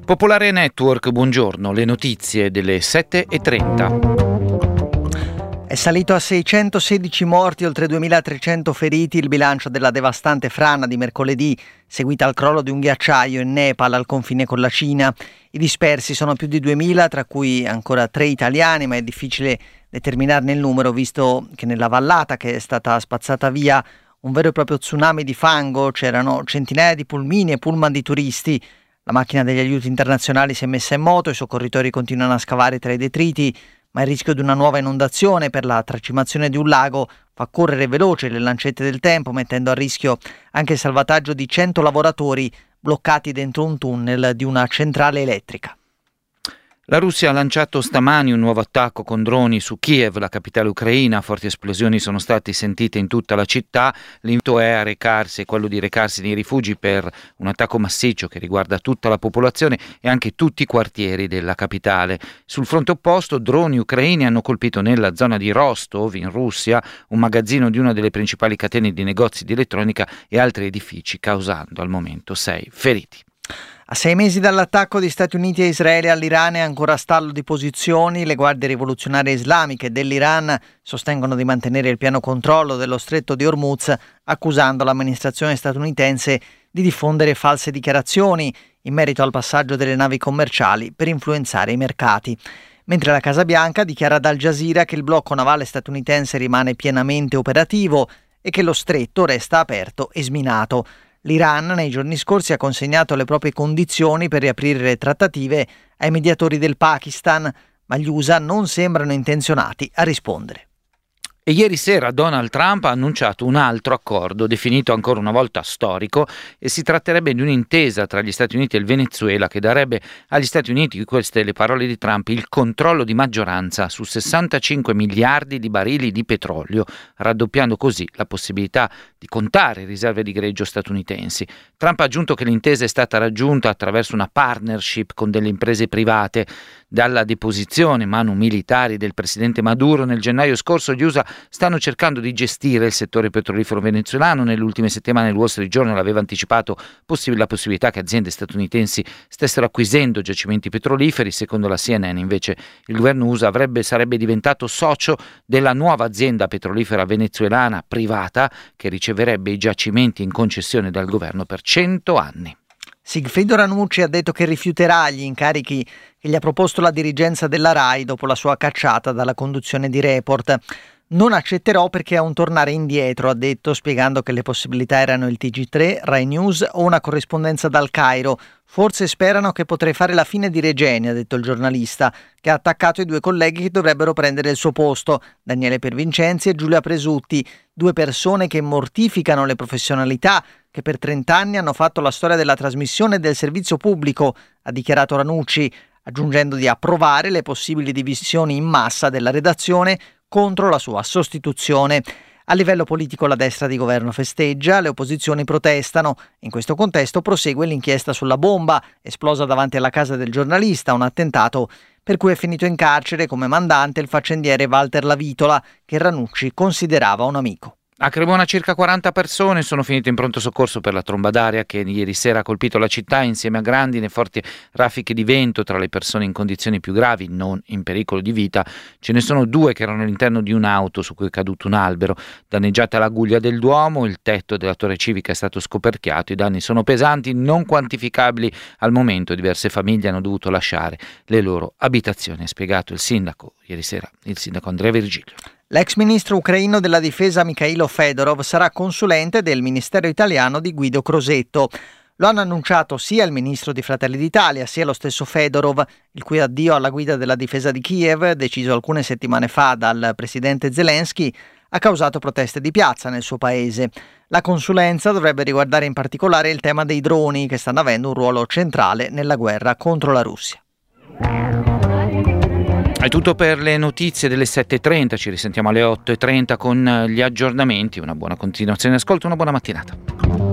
Popolare Network, buongiorno, le notizie delle 7:30. È salito a 616 morti, oltre 2.300 feriti il bilancio della devastante frana di mercoledì, seguita al crollo di un ghiacciaio in Nepal al confine con la Cina. I dispersi sono più di 2.000, tra cui ancora 3 italiani, ma è difficile determinarne il numero, visto che nella vallata che è stata spazzata via un vero e proprio tsunami di fango, c'erano centinaia di pulmini e pullman di turisti. La macchina degli aiuti internazionali si è messa in moto, i soccorritori continuano a scavare tra i detriti, ma il rischio di una nuova inondazione per la tracimazione di un lago fa correre veloce le lancette del tempo, mettendo a rischio anche il salvataggio di 100 lavoratori bloccati dentro un tunnel di una centrale elettrica. La Russia ha lanciato stamani un nuovo attacco con droni su Kiev, la capitale ucraina. Forti esplosioni sono state sentite in tutta la città. L'invito è quello di recarsi nei rifugi per un attacco massiccio che riguarda tutta la popolazione e anche tutti i quartieri della capitale. Sul fronte opposto, droni ucraini hanno colpito nella zona di Rostov, in Russia, un magazzino di una delle principali catene di negozi di elettronica e altri edifici, causando al momento 6 feriti. A 6 mesi dall'attacco di Stati Uniti e Israele all'Iran è ancora a stallo di posizioni. Le guardie rivoluzionarie islamiche dell'Iran sostengono di mantenere il pieno controllo dello stretto di Hormuz, accusando l'amministrazione statunitense di diffondere false dichiarazioni in merito al passaggio delle navi commerciali per influenzare i mercati. Mentre la Casa Bianca dichiara ad Al Jazeera che il blocco navale statunitense rimane pienamente operativo e che lo stretto resta aperto e sminato. L'Iran nei giorni scorsi ha consegnato le proprie condizioni per riaprire le trattative ai mediatori del Pakistan, ma gli USA non sembrano intenzionati a rispondere. E ieri sera Donald Trump ha annunciato un altro accordo, definito ancora una volta storico, e si tratterebbe di un'intesa tra gli Stati Uniti e il Venezuela che darebbe agli Stati Uniti, queste le parole di Trump, il controllo di maggioranza su 65 miliardi di barili di petrolio, raddoppiando così la possibilità di contare riserve di greggio statunitensi. Trump ha aggiunto che l'intesa è stata raggiunta attraverso una partnership con delle imprese private. Dalla deposizione manu militari del presidente Maduro nel gennaio scorso, gli USA stanno cercando di gestire il settore petrolifero venezuelano. Nelle ultime settimane il Wall Street Journal aveva anticipato la possibilità che aziende statunitensi stessero acquisendo giacimenti petroliferi. Secondo la CNN invece il governo USA sarebbe diventato socio della nuova azienda petrolifera venezuelana privata che riceverebbe i giacimenti in concessione dal governo per 100 anni. Sigfrido Ranucci ha detto che rifiuterà gli incarichi che gli ha proposto la dirigenza della RAI dopo la sua cacciata dalla conduzione di Report. Non accetterò perché è un tornare indietro, ha detto, spiegando che le possibilità erano il TG3, Rai News o una corrispondenza dal Cairo. Forse sperano che potrei fare la fine di Regeni, ha detto il giornalista, che ha attaccato i 2 colleghi che dovrebbero prendere il suo posto, Daniele Pervincenzi e Giulia Presutti, 2 persone che mortificano le professionalità, che per 30 anni hanno fatto la storia della trasmissione e del servizio pubblico, ha dichiarato Ranucci, aggiungendo di approvare le possibili divisioni in massa della redazione contro la sua sostituzione. A livello politico la destra di governo festeggia, le opposizioni protestano. In questo contesto prosegue l'inchiesta sulla bomba esplosa davanti alla casa del giornalista, un attentato per cui è finito in carcere come mandante il faccendiere Walter Lavitola, che Ranucci considerava un amico. A Cremona circa 40 persone sono finite in pronto soccorso per la tromba d'aria che ieri sera ha colpito la città insieme a grandine e forti raffiche di vento. Tra le persone in condizioni più gravi, non in pericolo di vita, ce ne sono 2 che erano all'interno di un'auto su cui è caduto un albero. Danneggiata la guglia del Duomo, il tetto della torre civica è stato scoperchiato, i danni sono pesanti, non quantificabili al momento. Diverse famiglie hanno dovuto lasciare le loro abitazioni, ha spiegato il sindaco ieri sera, il sindaco Andrea Virgilio. L'ex ministro ucraino della difesa Mikhailo Fedorov sarà consulente del Ministero italiano di Guido Crosetto. Lo hanno annunciato sia il ministro di Fratelli d'Italia sia lo stesso Fedorov, il cui addio alla guida della difesa di Kiev, deciso alcune settimane fa dal presidente Zelensky, ha causato proteste di piazza nel suo paese. La consulenza dovrebbe riguardare in particolare il tema dei droni, che stanno avendo un ruolo centrale nella guerra contro la Russia. È tutto per le notizie delle 7:30, ci risentiamo alle 8:30 con gli aggiornamenti. Una buona continuazione di ascolto, una buona mattinata.